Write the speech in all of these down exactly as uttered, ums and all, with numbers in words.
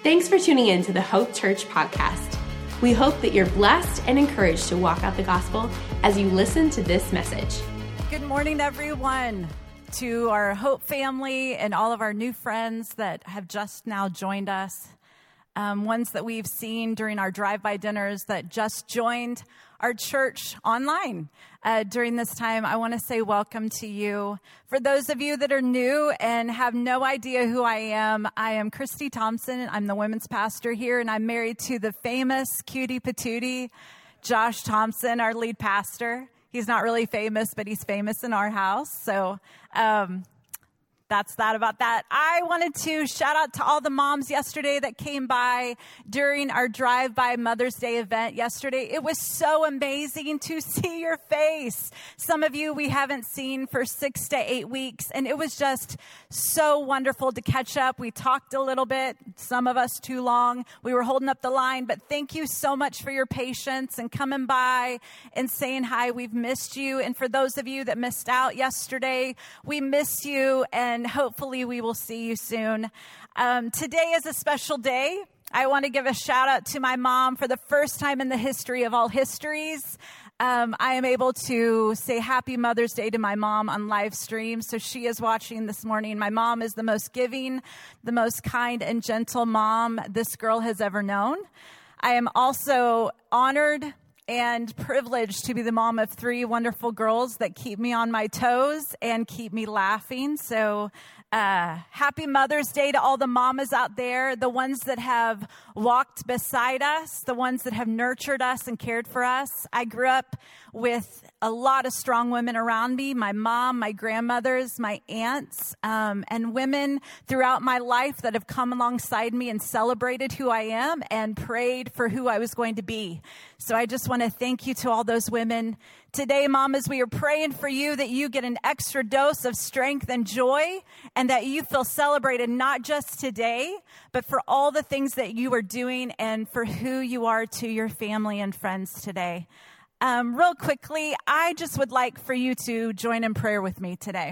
Thanks for tuning in to the Hope Church podcast. We hope that you're blessed and encouraged to walk out the gospel as you listen to this message. Good morning, everyone, to our Hope family and all of our new friends that have just now joined us. Um, ones that we've seen during our drive-by dinners that just joined our church online uh, during this time. I want to say welcome to you. For those of you that are new and have no idea who I am, I am Christy Thompson. I'm the women's pastor here, and I'm married to the famous cutie patootie, Josh Thompson, our lead pastor. He's not really famous, but he's famous in our house. So, um, That's that about that. I wanted to shout out to all the moms yesterday that came by during our drive-by Mother's Day event yesterday. It was so amazing to see your face. Some of you we haven't seen for six to eight weeks, and it was just so wonderful to catch up. We talked a little bit, some of us too long. We were holding up the line, but thank you so much for your patience and coming by and saying hi. We've missed you, and for those of you that missed out yesterday, we miss you, and And hopefully we will see you soon. Um, today is a special day. I want to give a shout out to my mom. For the first time in the history of all histories, um, I am able to say Happy Mother's Day to my mom on live stream. So she is watching this morning. My mom is the most giving, the most kind and gentle mom this girl has ever known. I am also honored and privileged to be the mom of three wonderful girls that keep me on my toes and keep me laughing. So uh, happy Mother's Day to all the mamas out there, the ones that have walked beside us, the ones that have nurtured us and cared for us. I grew up with a lot of strong women around me, my mom, my grandmothers, my aunts, um, and women throughout my life that have come alongside me and celebrated who I am and prayed for who I was going to be. So I just want to thank you to all those women. Today, mamas, we are praying for you that you get an extra dose of strength and joy and that you feel celebrated not just today, but for all the things that you are doing and for who you are to your family and friends today. Um, real quickly, I just would like for you to join in prayer with me today.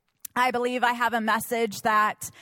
I believe I have a message that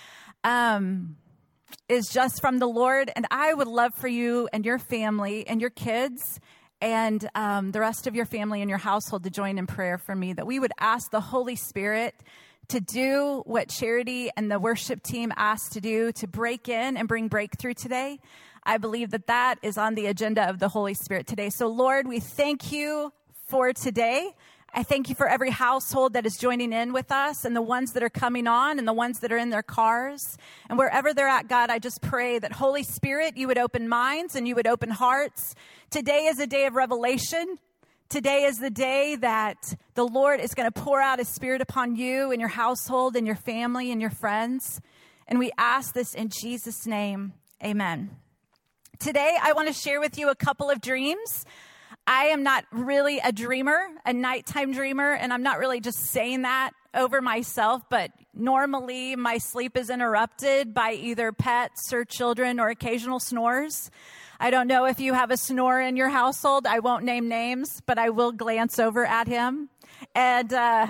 um, is just from the Lord, and I would love for you and your family and your kids and um, the rest of your family and your household to join in prayer for me, that we would ask the Holy Spirit to do what Charity and the worship team asked to do, to break in and bring breakthrough today. I believe that that is on the agenda of the Holy Spirit today. So, Lord, we thank you for today. I thank you for every household that is joining in with us and the ones that are coming on and the ones that are in their cars. And wherever they're at, God, I just pray that, Holy Spirit, you would open minds and you would open hearts. Today is a day of revelation. Today is the day that the Lord is going to pour out his Spirit upon you and your household and your family and your friends. And we ask this in Jesus' name. Amen. Today, I want to share with you a couple of dreams. I am not really a dreamer, a nighttime dreamer, and I'm not really just saying that over myself, but normally my sleep is interrupted by either pets or children or occasional snores. I don't know if you have a snorer in your household. I won't name names, but I will glance over at him. And, uh,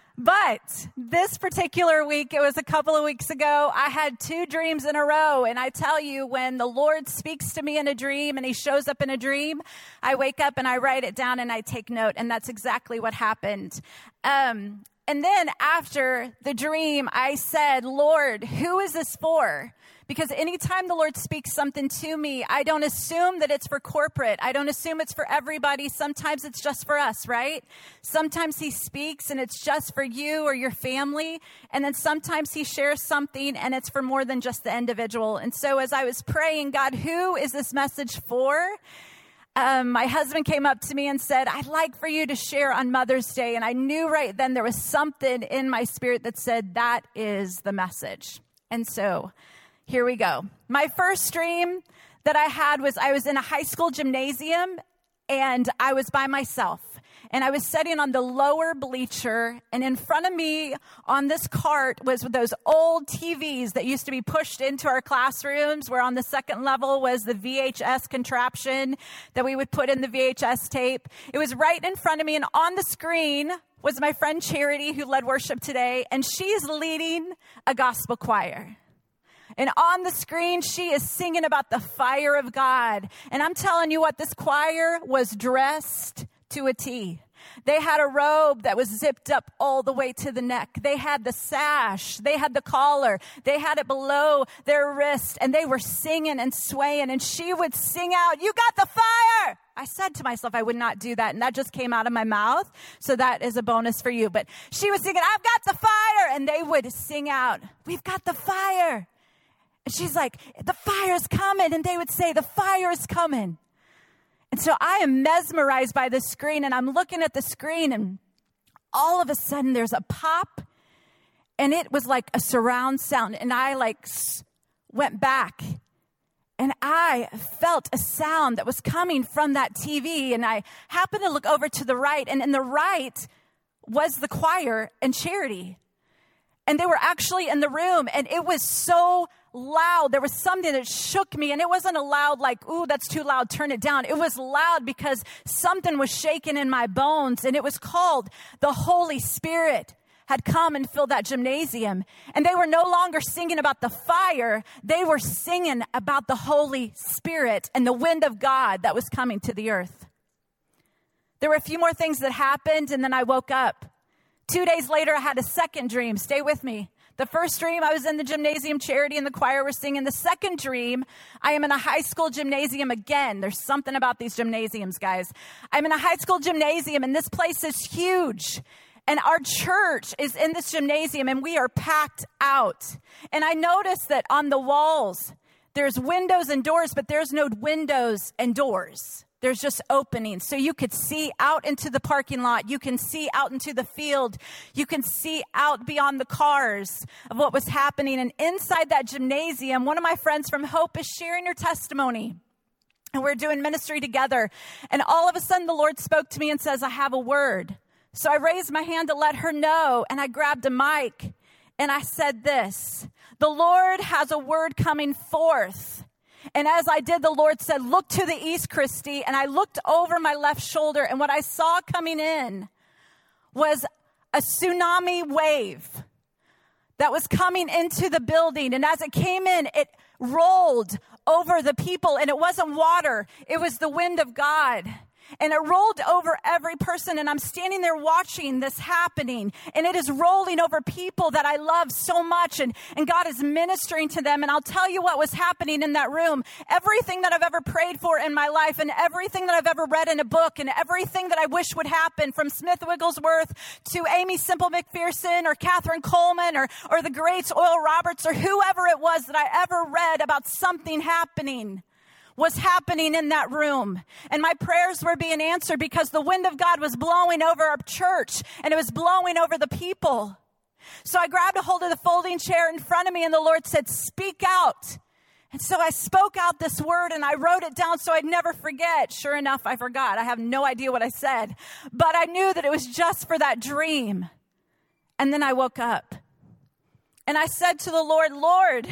But this particular week, it was a couple of weeks ago, I had two dreams in a row. And I tell you, when the Lord speaks to me in a dream and he shows up in a dream, I wake up and I write it down and I take note. And that's exactly what happened. Um, and then after the dream, I said, Lord, who is this for? Because anytime the Lord speaks something to me, I don't assume that it's for corporate. I don't assume it's for everybody. Sometimes it's just for us, right? Sometimes he speaks and it's just for you or your family. And then sometimes he shares something and it's for more than just the individual. And so as I was praying, God, who is this message for? Um, my husband came up to me and said, I'd like for you to share on Mother's Day. And I knew right then there was something in my spirit that said, that is the message. And so here we go. My first dream that I had was I was in a high school gymnasium and I was by myself. And I was sitting on the lower bleacher, and in front of me on this cart was those old T Vs that used to be pushed into our classrooms, where on the second level was the V H S contraption that we would put in the V H S tape. It was right in front of me, and on the screen was my friend Charity, who led worship today, and she is leading a gospel choir. And on the screen, she is singing about the fire of God. And I'm telling you what, this choir was dressed to a T. They had a robe that was zipped up all the way to the neck. They had the sash. They had the collar. They had it below their wrist. And they were singing and swaying. And she would sing out, "You got the fire!" I said to myself, I would not do that. And that just came out of my mouth. So that is a bonus for you. But she was singing, "I've got the fire." And they would sing out, "We've got the fire." And she's like, "The fire's coming." And they would say, "The fire is coming." And so I am mesmerized by the screen, and I'm looking at the screen, and all of a sudden there's a pop, and it was like a surround sound. And I like went back, and I felt a sound that was coming from that T V. And I happened to look over to the right, and in the right was the choir and Charity. And they were actually in the room, and it was so loud. There was something that shook me, and it wasn't a loud like, "Ooh, that's too loud, turn it down." It was loud because something was shaking in my bones, and it was called the Holy Spirit had come and filled that gymnasium. And they were no longer singing about the fire. They were singing about the Holy Spirit and the wind of God that was coming to the earth. There were a few more things that happened, and then I woke up. Two days later, I had a second dream. Stay with me. The first dream, I was in the gymnasium, Charity and the choir were singing. The second dream, I am in a high school gymnasium again. There's something about these gymnasiums, guys. I'm in a high school gymnasium, and this place is huge. And our church is in this gymnasium, and we are packed out. And I noticed that on the walls, there's windows and doors, but there's no windows and doors. There's just openings. So you could see out into the parking lot. You can see out into the field. You can see out beyond the cars of what was happening. And inside that gymnasium, one of my friends from Hope is sharing her testimony. And we're doing ministry together. And all of a sudden, the Lord spoke to me and says, "I have a word." So I raised my hand to let her know. And I grabbed a mic. And I said this, "The Lord has a word coming forth." And as I did, the Lord said, "Look to the east, Christy." And I looked over my left shoulder, and what I saw coming in was a tsunami wave that was coming into the building. And as it came in, it rolled over the people, and it wasn't water. It was the wind of God. And it rolled over every person, and I'm standing there watching this happening, and it is rolling over people that I love so much, and, and God is ministering to them. And I'll tell you what was happening in that room. Everything that I've ever prayed for in my life, and everything that I've ever read in a book, and everything that I wish would happen, from Smith Wigglesworth to Amy Semple McPherson or Catherine Coleman or, or the greats Oral Roberts or whoever it was that I ever read about something happening, was happening in that room. And my prayers were being answered because the wind of God was blowing over our church, and it was blowing over the people. So I grabbed a hold of the folding chair in front of me, and the Lord said, "Speak out." And so I spoke out this word, and I wrote it down so I'd never forget. Sure enough, I forgot. I have no idea what I said, but I knew that it was just for that dream. And then I woke up, and I said to the Lord, "Lord,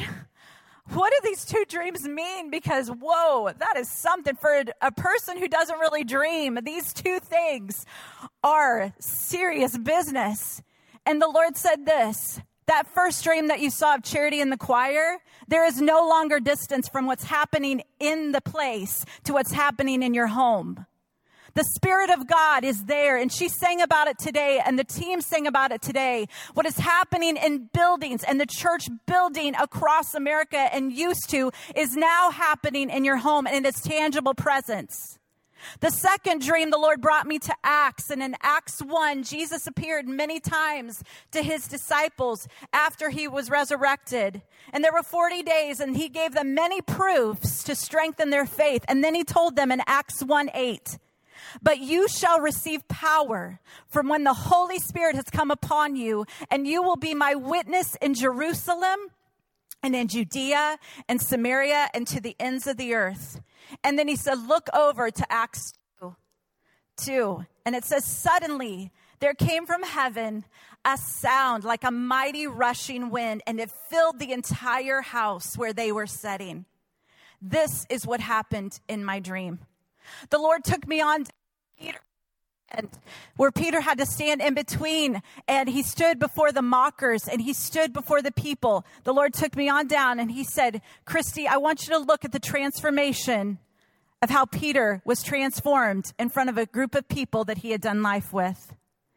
what do these two dreams mean? Because, whoa, that is something for a person who doesn't really dream. These two things are serious business." And the Lord said this, that first dream that you saw of Charity in the choir, there is no longer distance from what's happening in the place to what's happening in your home. The Spirit of God is there, and she sang about it today, and the team sang about it today. What is happening in buildings and the church building across America and used to is now happening in your home and in its tangible presence. The second dream, the Lord brought me to Acts, and in Acts one, Jesus appeared many times to his disciples after he was resurrected. And there were forty days, and he gave them many proofs to strengthen their faith. And then he told them in Acts one eight, "But you shall receive power from when the Holy Spirit has come upon you, and you will be my witness in Jerusalem and in Judea and Samaria and to the ends of the earth." And then he said, look over to Acts two. And it says, "Suddenly there came from heaven a sound like a mighty rushing wind, and it filled the entire house where they were sitting." This is what happened in my dream. The Lord took me on to Peter. where Peter had to stand in between, and he stood before the mockers and he stood before the people. The Lord took me on down and he said, Christy, I want you to look at the transformation of how Peter was transformed in front of a group of people that he had done life with.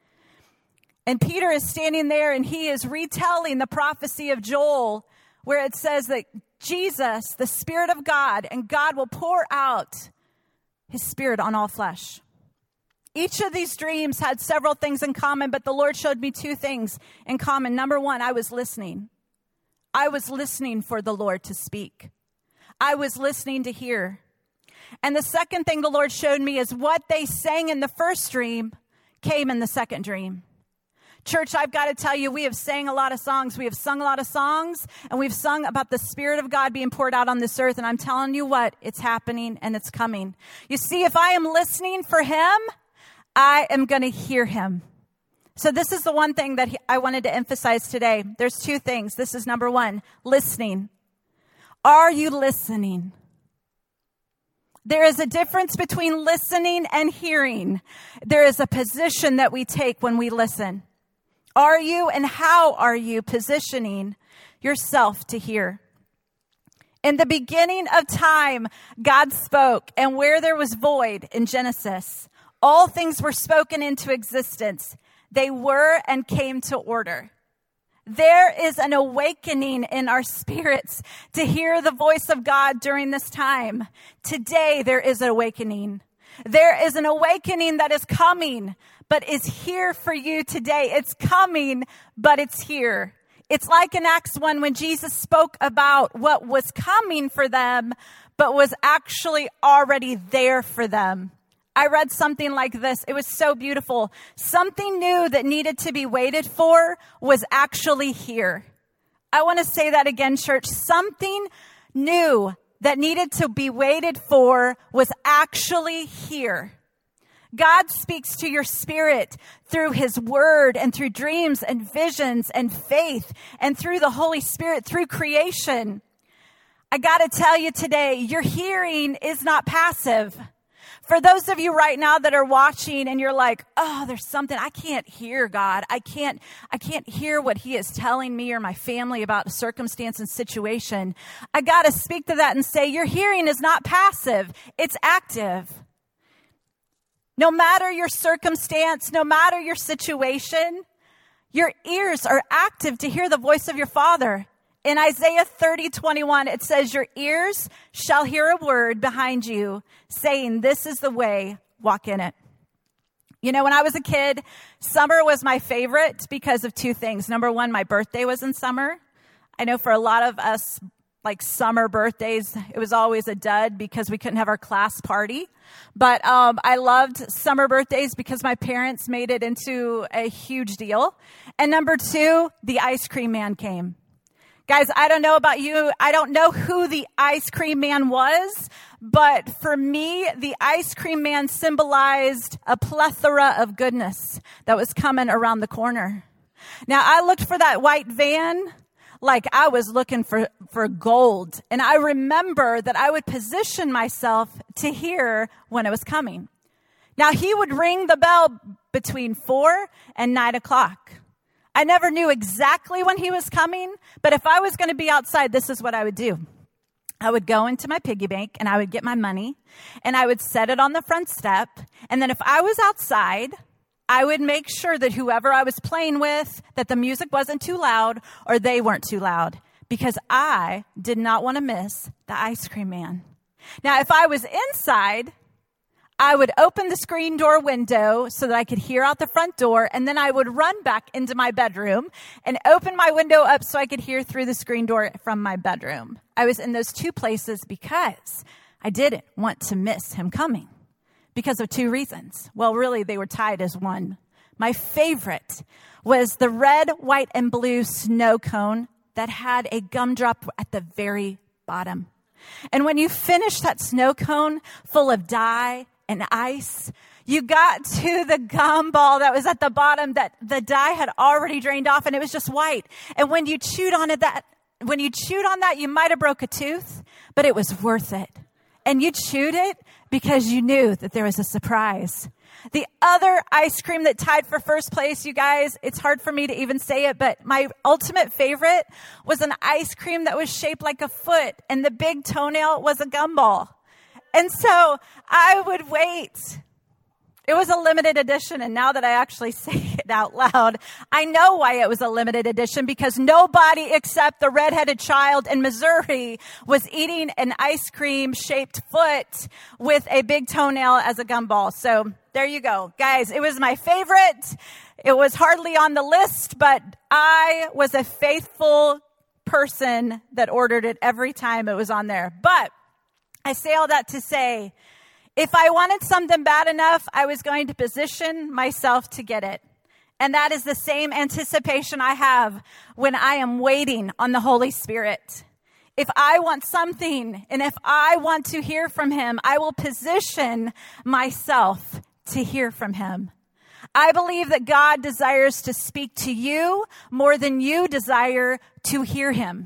And Peter is standing there and he is retelling the prophecy of Joel, where it says that Jesus, the Spirit of God, and God will pour out his Spirit on all flesh. Each of these dreams had several things in common, but the Lord showed me two things in common. Number one, I was listening. I was listening for the Lord to speak. I was listening to hear. And the second thing the Lord showed me is what they sang in the first dream came in the second dream. Church, I've got to tell you, we have sang a lot of songs. We have sung a lot of songs, and we've sung about the Spirit of God being poured out on this earth. And I'm telling you what, it's happening and it's coming. You see, if I am listening for him, I am going to hear him. So this is the one thing that he, I wanted to emphasize today. There's two things. This is number one, listening. Are you listening? There is a difference between listening and hearing. There is a position that we take when we listen. Are you and how are you positioning yourself to hear? In the beginning of time, God spoke, and where there was void in Genesis, all things were spoken into existence. They were and came to order. There is an awakening in our spirits to hear the voice of God during this time. Today, there is an awakening. There is an awakening that is coming, but is here for you today. It's coming, but it's here. It's like in Acts one when Jesus spoke about what was coming for them, but was actually already there for them. I read something like this. It was so beautiful. Something new that needed to be waited for was actually here. I want to say that again, church. Something new that needed to be waited for was actually here. God speaks to your spirit through his word and through dreams and visions and faith and through the Holy Spirit, through creation. I got to tell you today, your hearing is not passive. For those of you right now that are watching and you're like, oh, there's something I can't hear, God. I can't, I can't hear what he is telling me or my family about a circumstance and situation. I got to speak to that and say, your hearing is not passive. It's active. No matter your circumstance, no matter your situation, your ears are active to hear the voice of your Father. In Isaiah thirty twenty-one, it says, your ears shall hear a word behind you saying, this is the way, walk in it. You know, when I was a kid, summer was my favorite because of two things. Number one, my birthday was in summer. I know for a lot of us, like summer birthdays, it was always a dud because we couldn't have our class party. But um, I loved summer birthdays because my parents made it into a huge deal. And number two, the ice cream man came. Guys, I don't know about you. I don't know who the ice cream man was, but for me, the ice cream man symbolized a plethora of goodness that was coming around the corner. Now, I looked for that white van like I was looking for, for gold. And I remember that I would position myself to hear when it was coming. Now, he would ring the bell between four and nine o'clock. I never knew exactly when he was coming, but if I was going to be outside, this is what I would do. I would go into my piggy bank and I would get my money and I would set it on the front step. And then if I was outside, I would make sure that whoever I was playing with, that the music wasn't too loud or they weren't too loud, because I did not want to miss the ice cream man. Now, if I was inside, I would open the screen door window so that I could hear out the front door, and then I would run back into my bedroom and open my window up so I could hear through the screen door from my bedroom. I was in those two places because I didn't want to miss him coming because of two reasons. Well, really, they were tied as one. My favorite was the red, white, and blue snow cone that had a gumdrop at the very bottom. And when you finished that snow cone full of dye and ice, you got to the gumball that was at the bottom that the dye had already drained off, and it was just white. And when you chewed on it, that when you chewed on that, you might have broke a tooth, but it was worth it. and you chewed it because you knew that there was a surprise. The other ice cream that tied for first place, you guys, it's hard for me to even say it, but my ultimate favorite was an ice cream that was shaped like a foot, and the big toenail was a gumball. And so I would wait. It was a limited edition, and now that I actually say it out loud, I know why it was a limited edition, because nobody except the redheaded child in Missouri was eating an ice cream-shaped foot with a big toenail as a gumball. So there you go. Guys, it was my favorite. It was hardly on the list, but I was a faithful person that ordered it every time it was on there. But I say all that to say, if I wanted something bad enough, I was going to position myself to get it. And that is the same anticipation I have when I am waiting on the Holy Spirit. If I want something and if I want to hear from him, I will position myself to hear from him. I believe that God desires to speak to you more than you desire to hear him.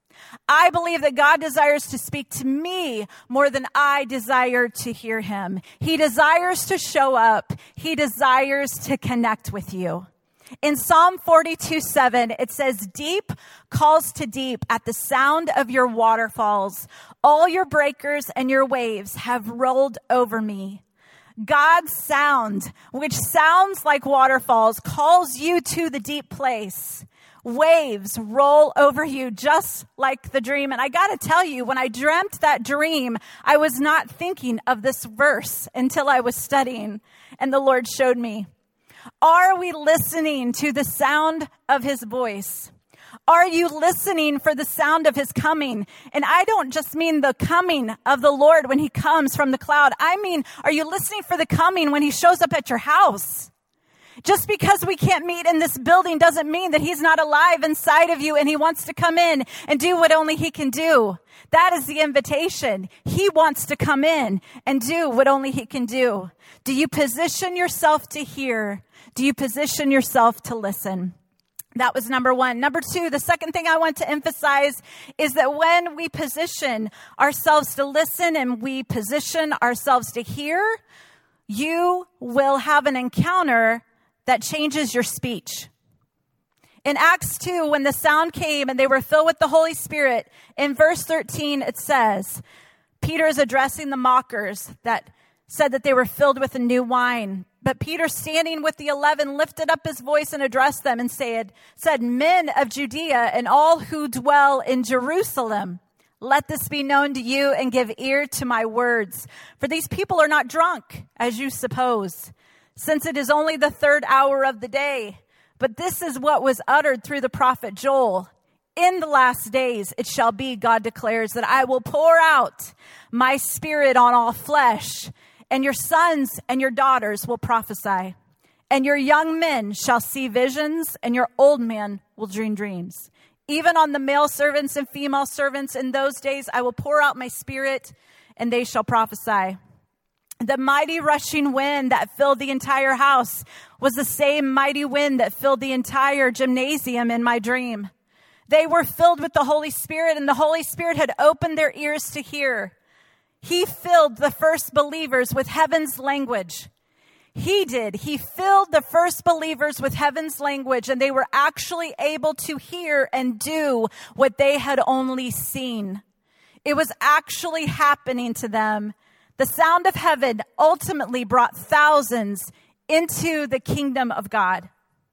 I believe that God desires to speak to me more than I desire to hear him. He desires to show up. He desires to connect with you. In Psalm forty-two seven, it says, "Deep calls to deep at the sound of your waterfalls. All your breakers and your waves have rolled over me." God's sound, which sounds like waterfalls, calls you to the deep place. Waves roll over you just like the dream. And I got to tell you, when I dreamt that dream, I was not thinking of this verse until I was studying and the Lord showed me. Are we listening to the sound of his voice? Are you listening for the sound of his coming? And I don't just mean the coming of the Lord when he comes from the cloud. I mean, are you listening for the coming when he shows up at your house? Just because we can't meet in this building doesn't mean that he's not alive inside of you and he wants to come in and do what only he can do. That is the invitation. He wants to come in and do what only he can do. Do you position yourself to hear? Do you position yourself to listen? That was number one. Number two, the second thing I want to emphasize is that when we position ourselves to listen and we position ourselves to hear, you will have an encounter that changes your speech. In Acts two, when the sound came and they were filled with the Holy Spirit, in verse thirteen, it says, Peter is addressing the mockers that said that they were filled with a new wine. But Peter, standing with the eleven, lifted up his voice and addressed them and said, said, "Men of Judea and all who dwell in Jerusalem, let this be known to you and give ear to my words. For these people are not drunk, as you suppose, since it is only the third hour of the day. But this is what was uttered through the prophet Joel. In the last days it shall be, God declares, that I will pour out my spirit on all flesh, and your sons and your daughters will prophesy, and your young men shall see visions, and your old men will dream dreams. Even on the male servants and female servants in those days I will pour out my spirit, and they shall prophesy." The mighty rushing wind that filled the entire house was the same mighty wind that filled the entire gymnasium in my dream. They were filled with the Holy Spirit, and the Holy Spirit had opened their ears to hear. He filled the first believers with heaven's language. He did. He filled the first believers with heaven's language, and they were actually able to hear and do what they had only seen. It was actually happening to them. The sound of heaven ultimately brought thousands into the kingdom of God.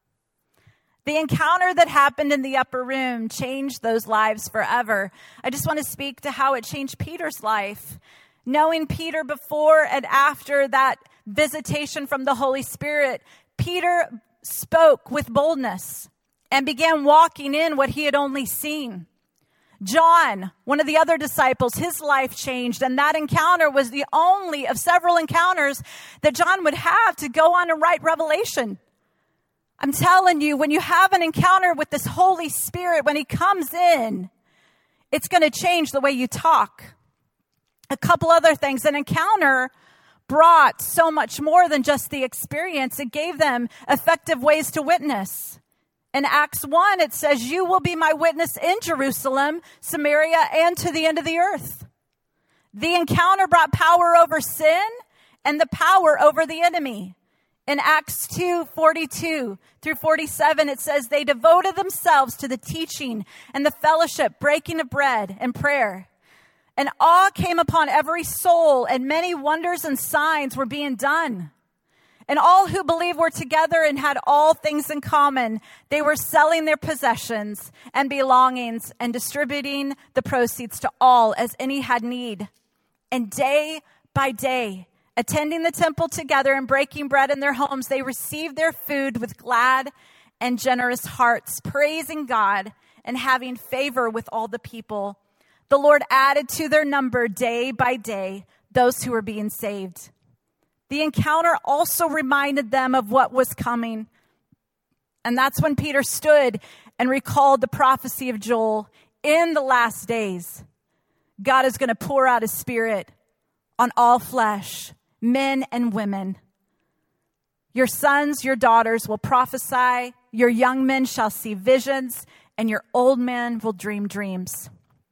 The encounter that happened in the upper room changed those lives forever. I just want to speak to how it changed Peter's life. Knowing Peter before and after that visitation from the Holy Spirit, Peter spoke with boldness and began walking in what he had only seen. John, one of the other disciples, his life changed, and that encounter was the only of several encounters that John would have to go on and write Revelation. I'm telling you, when you have an encounter with this Holy Spirit, when he comes in, it's going to change the way you talk. A couple other things. An encounter brought so much more than just the experience. It gave them effective ways to witness. In Acts one, it says, "You will be my witness in Jerusalem, Samaria, and to the end of the earth." The encounter brought power over sin and the power over the enemy. In Acts two forty-two through forty-seven, it says, they devoted themselves to the teaching and the fellowship, breaking of bread and prayer. And awe came upon every soul, and many wonders and signs were being done. And all who believed were together and had all things in common. They were selling their possessions and belongings and distributing the proceeds to all as any had need. And day by day, attending the temple together and breaking bread in their homes, they received their food with glad and generous hearts, praising God and having favor with all the people. The Lord added to their number day by day those who were being saved. The encounter also reminded them of what was coming. And that's when Peter stood and recalled the prophecy of Joel. In the last days, God is going to pour out his Spirit on all flesh, men and women. Your sons, your daughters will prophesy. Your young men shall see visions, and your old men will dream dreams.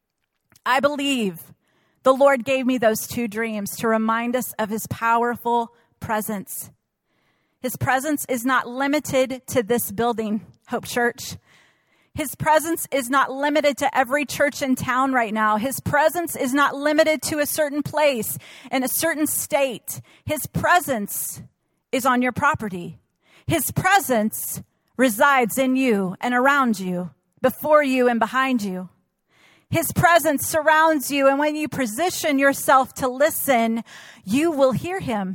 I believe the Lord gave me those two dreams to remind us of his powerful presence. His presence is not limited to this building, Hope Church. His presence is not limited to every church in town right now. His presence is not limited to a certain place in a certain state. His presence is on your property. His presence resides in you and around you, before you and behind you. His presence surrounds you, and when you position yourself to listen, you will hear him.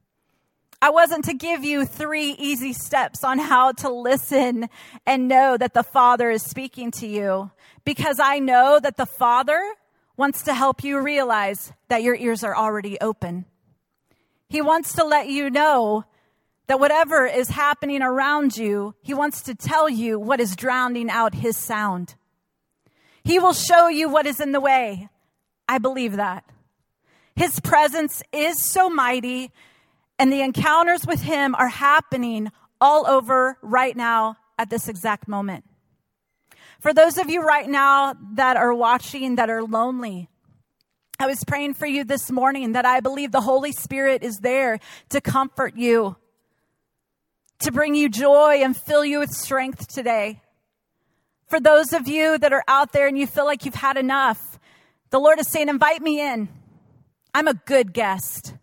I wasn't to give you three easy steps on how to listen and know that the Father is speaking to you, because I know that the Father wants to help you realize that your ears are already open. He wants to let you know that whatever is happening around you, he wants to tell you what is drowning out his sound. He will show you what is in the way. I believe that. His presence is so mighty, and the encounters with him are happening all over right now at this exact moment. For those of you right now that are watching that are lonely, I was praying for you this morning that I believe the Holy Spirit is there to comfort you, to bring you joy and fill you with strength today. For those of you that are out there and you feel like you've had enough, the Lord is saying, invite me in. I'm a good guest.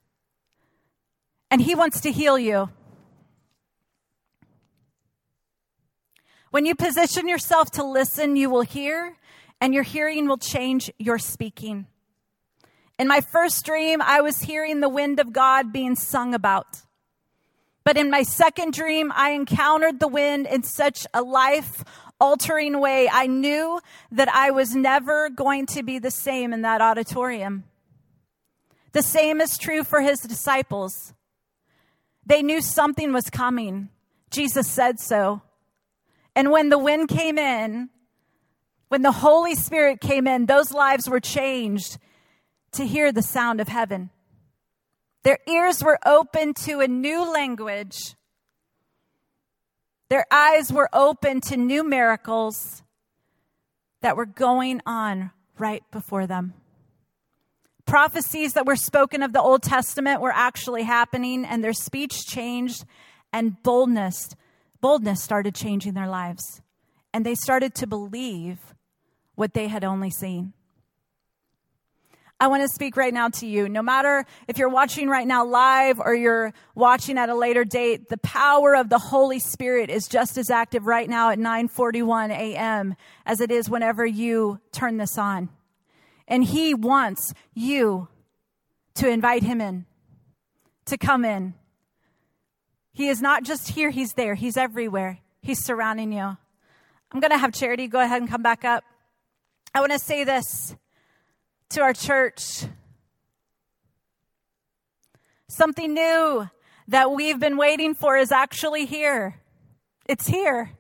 And he wants to heal you. When you position yourself to listen, you will hear, and your hearing will change your speaking. In my first dream, I was hearing the wind of God being sung about. But in my second dream, I encountered the wind in such a life-altering way. I knew that I was never going to be the same in that auditorium. The same is true for his disciples. They knew something was coming. Jesus said so. And when the wind came in, when the Holy Spirit came in, those lives were changed to hear the sound of heaven. Their ears were open to a new language. Their eyes were open to new miracles that were going on right before them. Prophecies that were spoken of the Old Testament were actually happening, and their speech changed, and boldness, boldness started changing their lives. And they started to believe what they had only seen. I want to speak right now to you. No matter if you're watching right now live or you're watching at a later date, the power of the Holy Spirit is just as active right now at nine forty-one a.m. as it is whenever you turn this on. And he wants you to invite him in, to come in. He is not just here, he's there. He's everywhere. He's surrounding you. I'm going to have Charity go ahead and come back up. I want to say this to our church. Something new that we've been waiting for is actually here. It's here.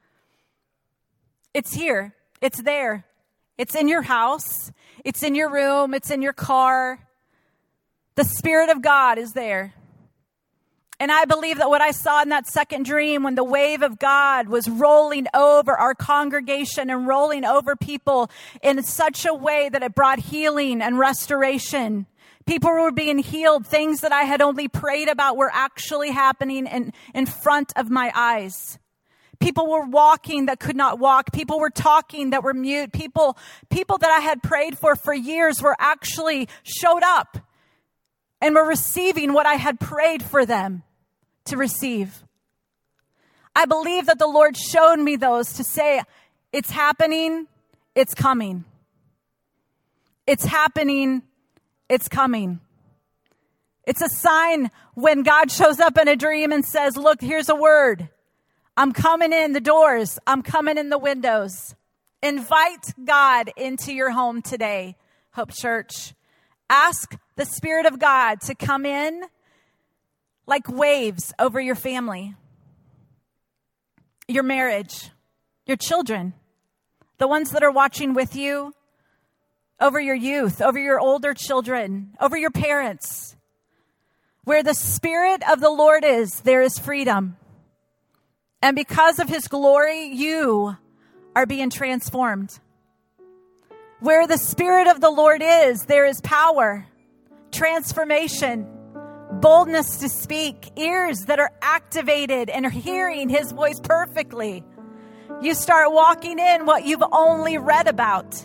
It's here. It's there. It's in your house. It's in your room. It's in your car. The Spirit of God is there. And I believe that what I saw in that second dream, when the wave of God was rolling over our congregation and rolling over people in such a way that it brought healing and restoration. People were being healed. Things that I had only prayed about were actually happening in, in front of my eyes. People were walking that could not walk. People were talking that were mute. People, people that I had prayed for for years were actually showed up and were receiving what I had prayed for them to receive. I believe that the Lord showed me those to say, it's happening, it's coming. It's happening, it's coming. It's a sign when God shows up in a dream and says, look, here's a word. I'm coming in the doors. I'm coming in the windows. Invite God into your home today, Hope Church. Ask the Spirit of God to come in like waves over your family, your marriage, your children, the ones that are watching with you, over your youth, over your older children, over your parents. Where the Spirit of the Lord is, there is freedom. And because of his glory, you are being transformed. Where the Spirit of the Lord is, there is power, transformation, boldness to speak, ears that are activated and are hearing his voice perfectly. You start walking in what you've only read about.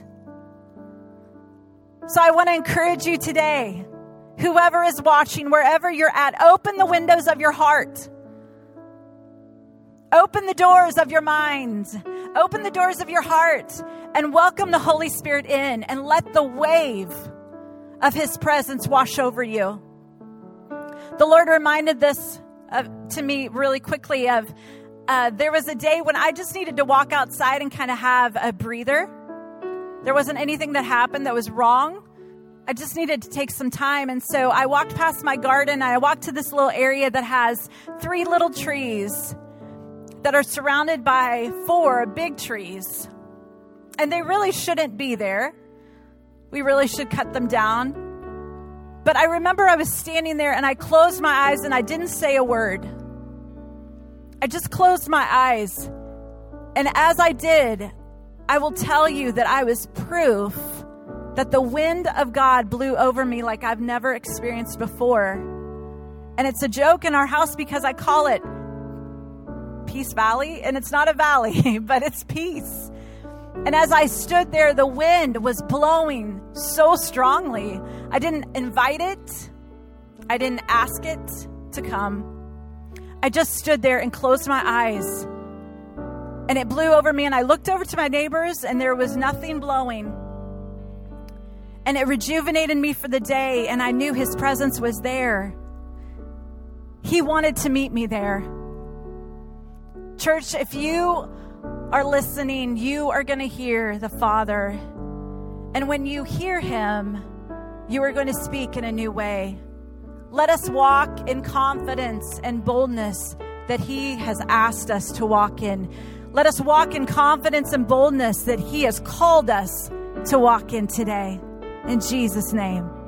So I want to encourage you today, whoever is watching, wherever you're at, open the windows of your heart. Open the doors of your mind. Open the doors of your heart and welcome the Holy Spirit in and let the wave of his presence wash over you. The Lord reminded this uh, to me really quickly of uh, there was a day when I just needed to walk outside and kind of have a breather. There wasn't anything that happened that was wrong. I just needed to take some time. And so I walked past my garden. I walked to this little area that has three little trees that are surrounded by four big trees. And they really shouldn't be there. We really should cut them down. But I remember I was standing there and I closed my eyes and I didn't say a word. I just closed my eyes. And as I did, I will tell you that I was proof that the wind of God blew over me like I've never experienced before. And it's a joke in our house because I call it Peace Valley, and it's not a valley, but it's peace. And as I stood there, the wind was blowing so strongly. I didn't invite it. I didn't ask it to come. I just stood there and closed my eyes. And it blew over me, and I looked over to my neighbors, and there was nothing blowing. And it rejuvenated me for the day, and I knew his presence was there. He wanted to meet me there. Church, if you are listening, you are going to hear the Father. And when you hear him, you are going to speak in a new way. Let us walk in confidence and boldness that he has asked us to walk in. Let us walk in confidence and boldness that he has called us to walk in today. In Jesus' name.